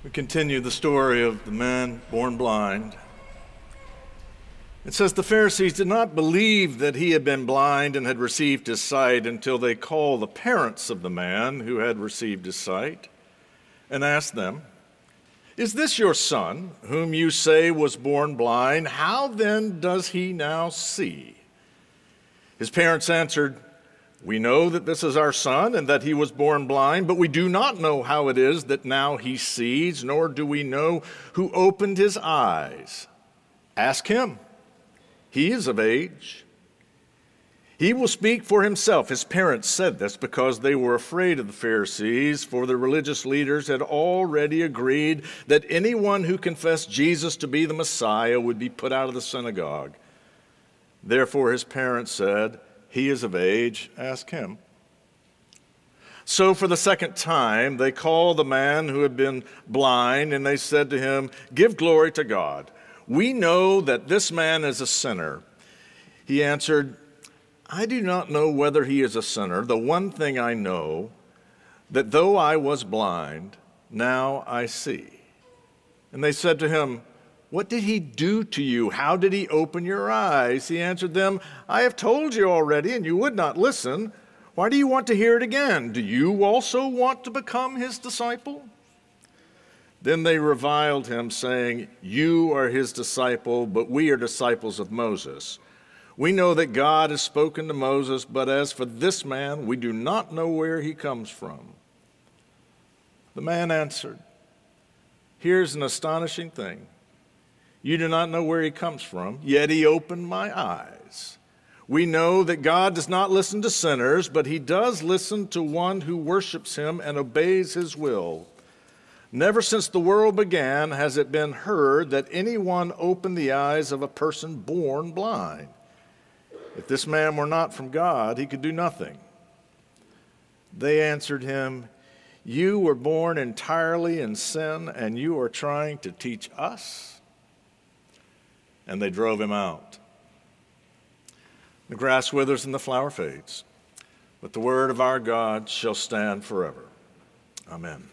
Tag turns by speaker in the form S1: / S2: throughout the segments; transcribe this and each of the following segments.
S1: We continue the story of the man born blind. It says the Pharisees did not believe that he had been blind and had received his sight until they called the parents of the man who had received his sight and asked them, "Is this your son, whom you say was born blind? How then does he now see?" His parents answered, "We know that this is our son and that he was born blind, but we do not know how it is that now he sees, nor do we know who opened his eyes. Ask him. He is of age. He will speak for himself." His parents said this because they were afraid of the Pharisees, for the religious leaders had already agreed that anyone who confessed Jesus to be the Messiah would be put out of the synagogue. Therefore his parents said, "He is of age, ask him." So for the second time they called the man who had been blind, and they said to him, "Give glory to God. We know that this man is a sinner." He answered, "I do not know whether he is a sinner. The one thing I know, that though I was blind, now I see." And they said to him, "What did he do to you? How did he open your eyes?" He answered them, "I have told you already, and you would not listen. Why do you want to hear it again? Do you also want to become his disciple?" Then they reviled him, saying, "You are his disciple, but we are disciples of Moses. We know that God has spoken to Moses, but as for this man, we do not know where he comes from." The man answered, "Here's an astonishing thing. You do not know where he comes from, yet he opened my eyes. We know that God does not listen to sinners, but he does listen to one who worships him and obeys his will. Never since the world began has it been heard that anyone opened the eyes of a person born blind. If this man were not from God, he could do nothing." They answered him, "You were born entirely in sin, and you are trying to teach us?" And they drove him out. The grass withers and the flower fades, but the word of our God shall stand forever. Amen.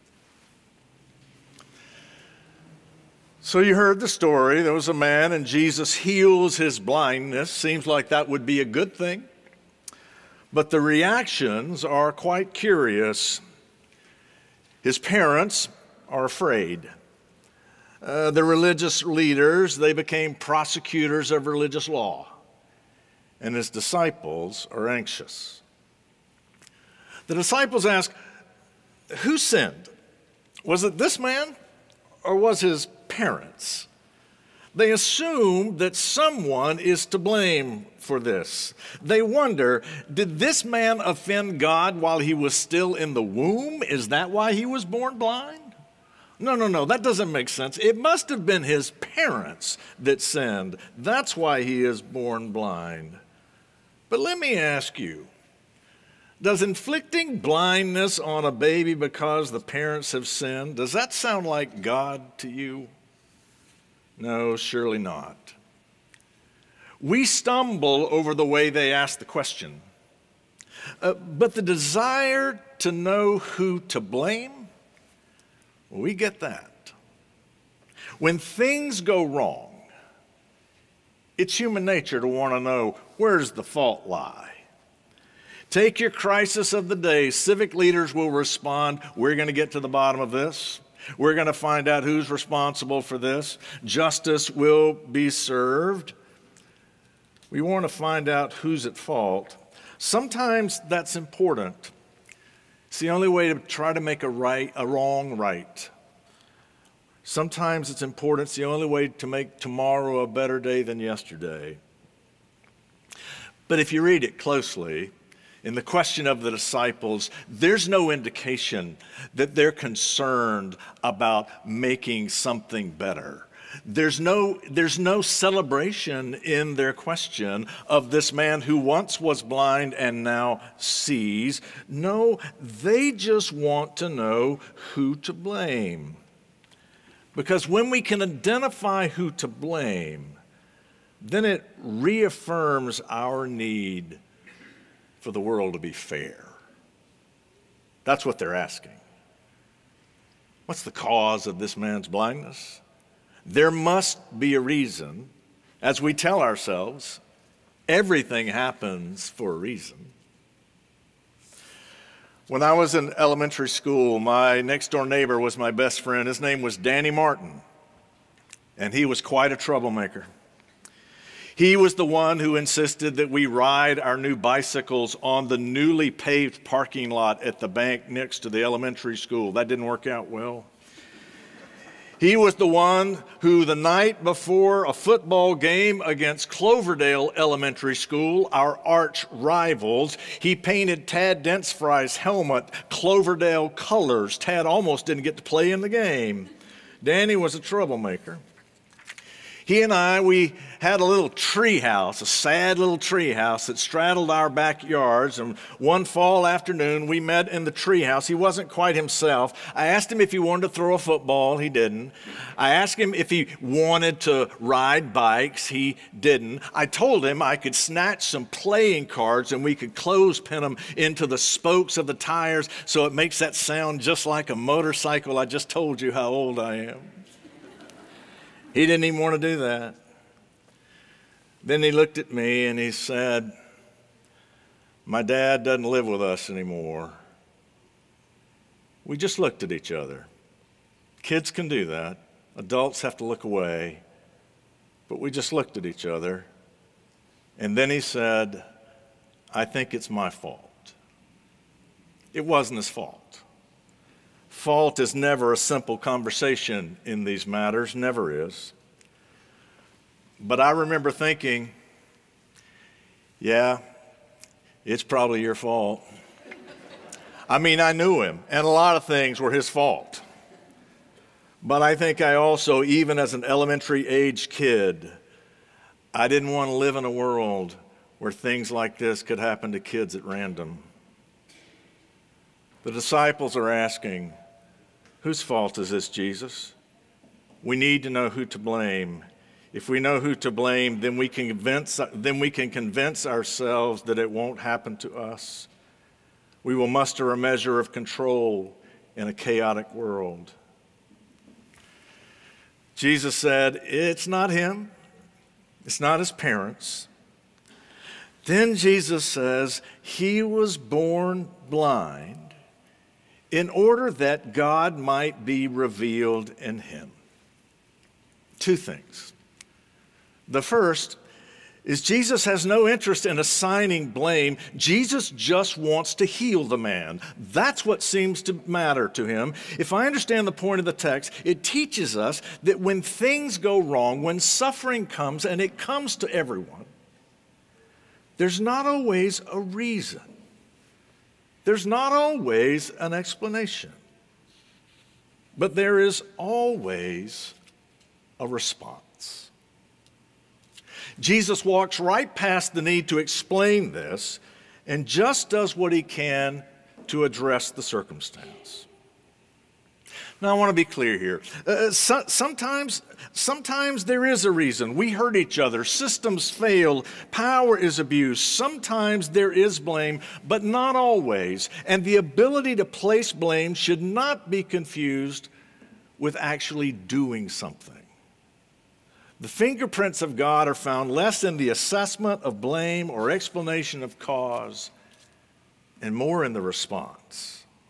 S1: So you heard the story. There was a man, and Jesus heals his blindness. Seems like that would be a good thing. But the reactions are quite curious. His parents are afraid. The religious leaders, they became prosecutors of religious law. And his disciples are anxious. The disciples ask, "Who sinned? Was it this man or was his parents?" They assume that someone is to blame for this. They wonder, did this man offend God while he was still in the womb? Is that why he was born blind? No, that doesn't make sense. It must have been his parents that sinned. That's why he is born blind. But let me ask you, does inflicting blindness on a baby because the parents have sinned, does that sound like God to you? No, surely not. We stumble over the way they ask the question. But the desire to know who to blame, we get that. When things go wrong, it's human nature to want to know, where's the fault lie? Take your crisis of the day. Civic leaders will respond, "We're going to get to the bottom of this. We're going to find out who's responsible for this. Justice will be served." We want to find out who's at fault. Sometimes that's important. It's the only way to try to make a wrong right. Sometimes it's important. It's the only way to make tomorrow a better day than yesterday. But if you read it closely, in the question of the disciples, there's no indication that they're concerned about making something better. There's no celebration in their question of this man who once was blind and now sees. No, they just want to know who to blame. Because when we can identify who to blame, then it reaffirms our need for the world to be fair. That's what they're asking. What's the cause of this man's blindness? There must be a reason. As we tell ourselves, everything happens for a reason. When I was in elementary school, my next-door neighbor was my best friend. His name was Danny Martin, and he was quite a troublemaker. He was the one who insisted that we ride our new bicycles on the newly paved parking lot at the bank next to the elementary school. That didn't work out well. He was the one who, the night before a football game against Cloverdale Elementary School, our arch rivals, he painted Tad Densfry's helmet Cloverdale colors. Tad almost didn't get to play in the game. Danny was a troublemaker. He and I, we had a little tree house, a sad little tree house that straddled our backyards. And one fall afternoon, we met in the tree house. He wasn't quite himself. I asked him if he wanted to throw a football. He didn't. I asked him if he wanted to ride bikes. He didn't. I told him I could snatch some playing cards and we could clothespin them into the spokes of the tires so it makes that sound just like a motorcycle. I just told you how old I am. He didn't even want to do that. Then he looked at me and he said, "My dad doesn't live with us anymore." We just looked at each other. Kids can do that. Adults have to look away. But we just looked at each other. And then he said, "I think it's my fault." It wasn't his fault. Fault is never a simple conversation in these matters, never is. But I remember thinking, yeah, it's probably your fault. I mean, I knew him, and a lot of things were his fault. But I think I also, even as an elementary age kid, I didn't want to live in a world where things like this could happen to kids at random. The disciples are asking, whose fault is this, Jesus? We need to know who to blame. If we know who to blame, then we can convince ourselves that it won't happen to us. We will muster a measure of control in a chaotic world. Jesus said, it's not him. It's not his parents. Then Jesus says, he was born blind in order that God might be revealed in him. Two things. The first is Jesus has no interest in assigning blame. Jesus just wants to heal the man. That's what seems to matter to him. If I understand the point of the text, it teaches us that when things go wrong, when suffering comes, and it comes to everyone, there's not always a reason. There's not always an explanation, but there is always a response. Jesus walks right past the need to explain this and just does what he can to address the circumstance. Now, I want to be clear here. Sometimes there is a reason. We hurt each other. Systems fail. Power is abused. Sometimes there is blame, but not always. And the ability to place blame should not be confused with actually doing something. The fingerprints of God are found less in the assessment of blame or explanation of cause and more in the response.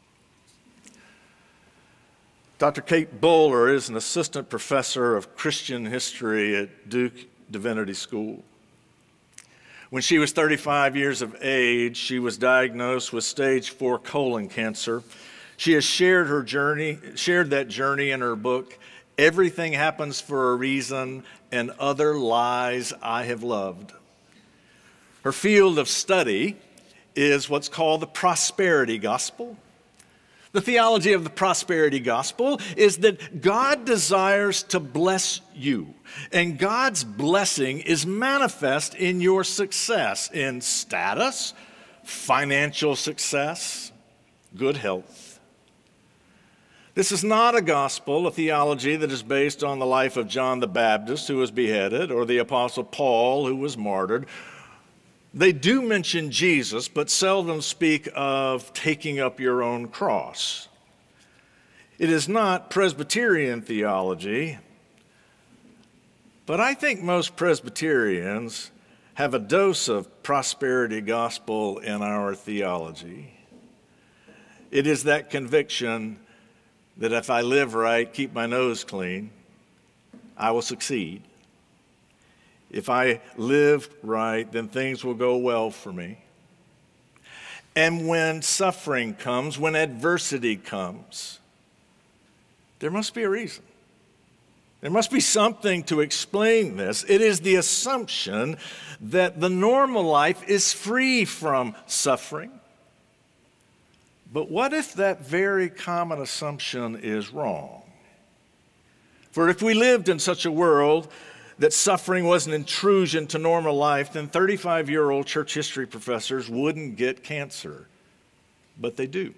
S1: Dr. Kate Bowler is an assistant professor of Christian history at Duke Divinity School. When she was 35 years of age, she was diagnosed with stage 4 colon cancer. She has shared that journey in her book, Everything Happens for a Reason and Other Lies I Have Loved. Her field of study is what's called the prosperity gospel. The theology of the prosperity gospel is that God desires to bless you, and God's blessing is manifest in your success, in status, financial success, good health. This is not a gospel, a theology that is based on the life of John the Baptist, who was beheaded, or the Apostle Paul, who was martyred. They do mention Jesus, but seldom speak of taking up your own cross. It is not Presbyterian theology, but I think most Presbyterians have a dose of prosperity gospel in our theology. It is that conviction that if I live right, keep my nose clean, I will succeed. If I live right, then things will go well for me. And when suffering comes, when adversity comes, there must be a reason. There must be something to explain this. It is the assumption that the normal life is free from suffering. But what if that very common assumption is wrong? For if we lived in such a world that suffering was an intrusion to normal life, then 35-year-old church history professors wouldn't get cancer. But they do.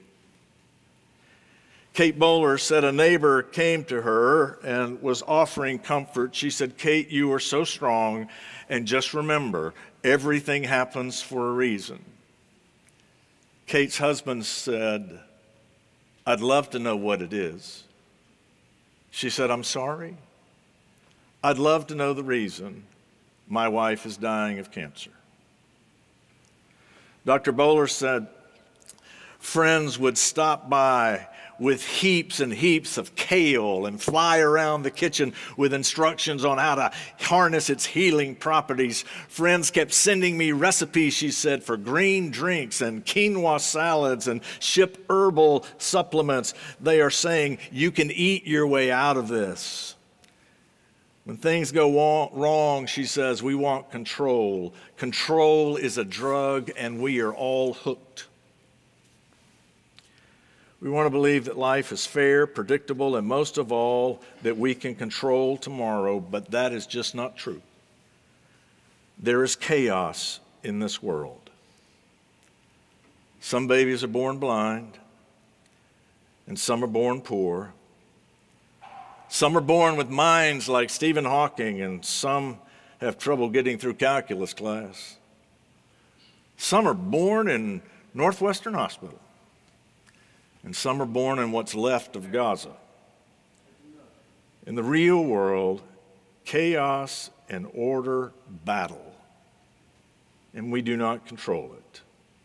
S1: Kate Bowler said a neighbor came to her and was offering comfort. She said, "Kate, you are so strong, and just remember, everything happens for a reason." Kate's husband said, "I'd love to know what it is." She said, "I'm sorry. I'd love to know the reason my wife is dying of cancer." Dr. Bowler said, friends would stop by with heaps and heaps of kale and fly around the kitchen with instructions on how to harness its healing properties. Friends kept sending me recipes, she said, for green drinks and quinoa salads and ship herbal supplements. They are saying, you can eat your way out of this. When things go wrong, she says, we want control. Control is a drug, and we are all hooked. We want to believe that life is fair, predictable, and most of all, that we can control tomorrow, but that is just not true. There is chaos in this world. Some babies are born blind, and some are born poor. Some are born with minds like Stephen Hawking, and some have trouble getting through calculus class. Some are born in Northwestern Hospital, and some are born in what's left of Gaza. In the real world, chaos and order battle, and we do not control it.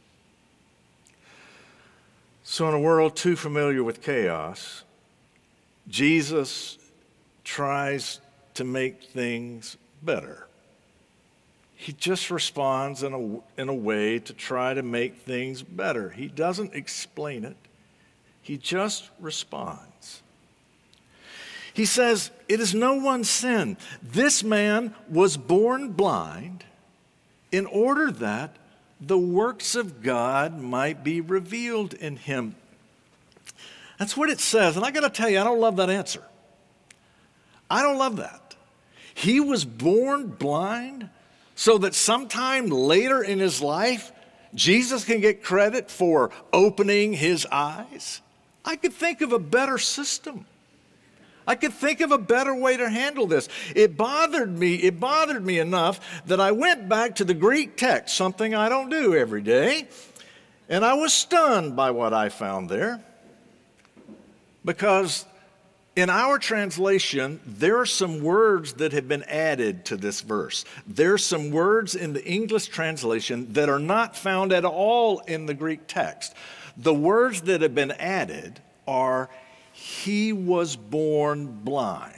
S1: So in a world too familiar with chaos, Jesus tries to make things better. He just responds in a way to try to make things better. He doesn't explain it. He just responds. He says, it is no one's sin. This man was born blind in order that the works of God might be revealed in him. That's what it says. And I got to tell you, I don't love that answer. I don't love that. He was born blind so that sometime later in his life, Jesus can get credit for opening his eyes. I could think of a better system. I could think of a better way to handle this. It bothered me enough that I went back to the Greek text, something I don't do every day, and I was stunned by what I found there. Because in our translation, there are some words that have been added to this verse. There are some words in the English translation that are not found at all in the Greek text. The words that have been added are, he was born blind.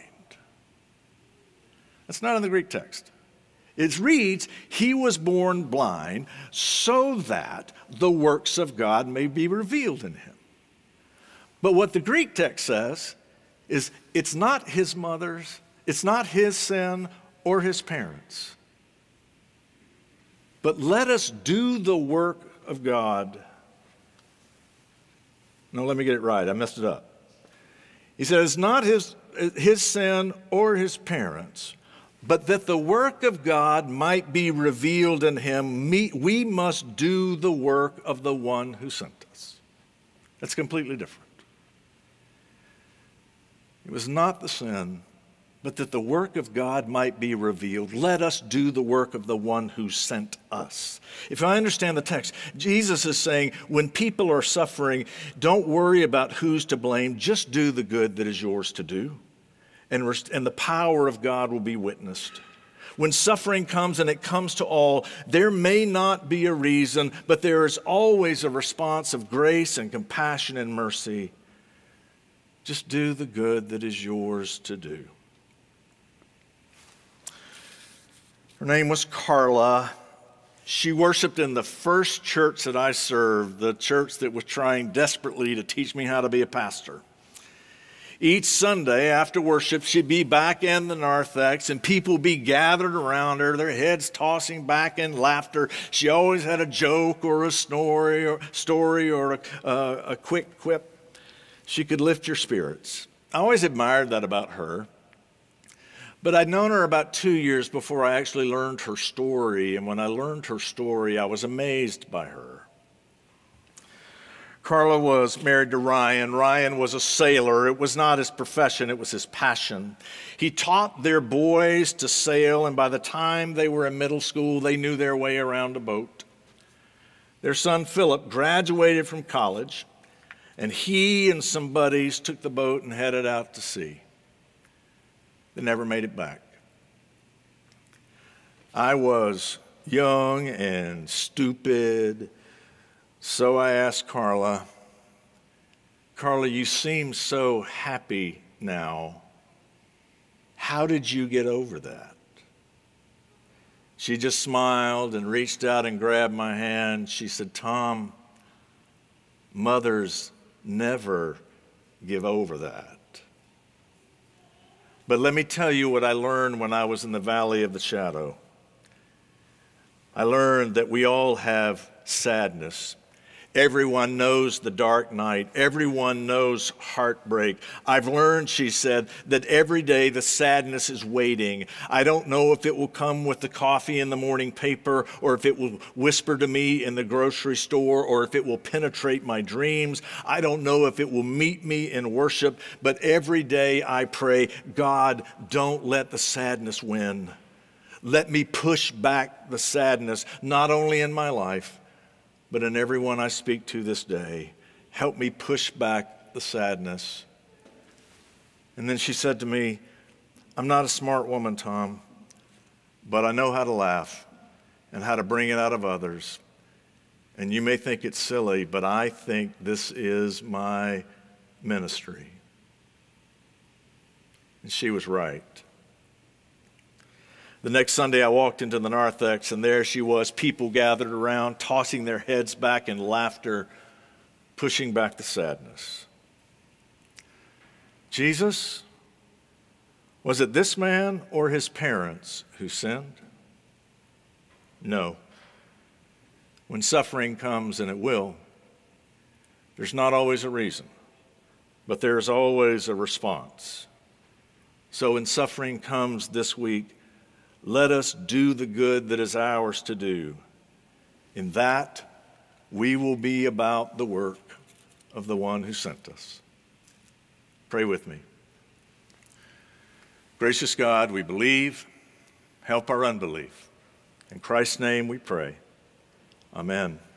S1: That's not in the Greek text. It reads, he was born blind so that the works of God may be revealed in him. But what the Greek text says is it's not his mother's, it's not his sin or his parents. But let us do the work of God. No, let me get it right. I messed it up. He says it's not his sin or his parents, but that the work of God might be revealed in him. We must do the work of the one who sent us. That's completely different. It was not the sin but that the work of God might be revealed. Let us do the work of the one who sent us. If I understand the text, Jesus is saying, when people are suffering, don't worry about who's to blame. Just do the good that is yours to do, and the power of God will be witnessed. When suffering comes, and it comes to all, there may not be a reason, but there is always a response of grace and compassion and mercy. Just do the good that is yours to do. Her name was Carla. She worshiped in the first church that I served, the church that was trying desperately to teach me how to be a pastor. Each Sunday after worship, she'd be back in the narthex, and people would be gathered around her, their heads tossing back in laughter. She always had a joke or a story or a quick quip. She could lift your spirits. I always admired that about her. But I'd known her about 2 years before I actually learned her story, and when I learned her story, I was amazed by her. Carla was married to Ryan. Ryan was a sailor. It was not his profession, it was his passion. He taught their boys to sail, and by the time they were in middle school, they knew their way around a boat. Their son Philip graduated from college, and he and some buddies took the boat and headed out to sea. They never made it back. I was young and stupid, so I asked Carla, you seem so happy now. How did you get over that? She just smiled and reached out and grabbed my hand. She said, Tom, mothers never give over that. But let me tell you what I learned when I was in the valley of the shadow. I learned that we all have sadness. Everyone knows the dark night. Everyone knows heartbreak. I've learned, she said, that every day the sadness is waiting. I don't know if it will come with the coffee in the morning paper, or if it will whisper to me in the grocery store, or if it will penetrate my dreams. I don't know if it will meet me in worship, but every day I pray, God, don't let the sadness win. Let me push back the sadness, not only in my life, but in everyone I speak to this day. Help me push back the sadness. And then she said to me, I'm not a smart woman, Tom, but I know how to laugh and how to bring it out of others. And you may think it's silly, but I think this is my ministry. And she was right. The next Sunday I walked into the narthex, and there she was, people gathered around, tossing their heads back in laughter, pushing back the sadness. Jesus, was it this man or his parents who sinned? No. When suffering comes, and it will, there's not always a reason, but there's always a response. So when suffering comes this week, let us do the good that is ours to do. In that, we will be about the work of the one who sent us. Pray with me. Gracious God, we believe. Help our unbelief. In Christ's name we pray. Amen.